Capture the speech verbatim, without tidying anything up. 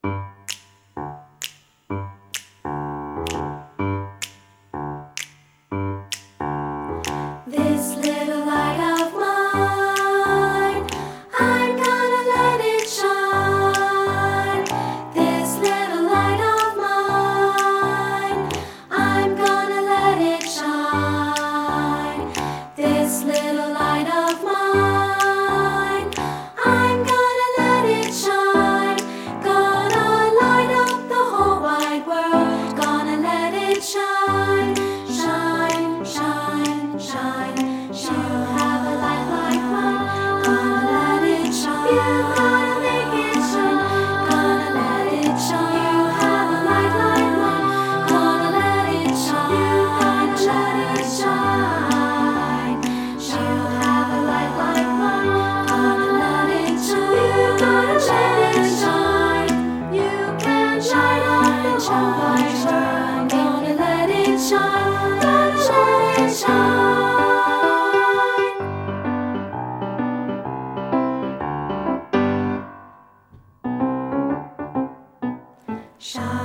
This little light of mine, I'm gonna let it shine. This little light of mine, I'm gonna let it shine. This little light of mine, I'm gonna let it shine. Gonna light up the whole wide world. Gonna let it shine, shine, shine, shine. You have a light like mine. Gonna let it shine. You gotta make it shine. Gonna let it shine. You have a light like mine. Gonna let it shine. You gotta let it shine. You have a light like mine. Gonna let it shine. You gotta let it shine. You can shine on the whole wide world. Gonna let it shine. Gonna let it shine. Shine.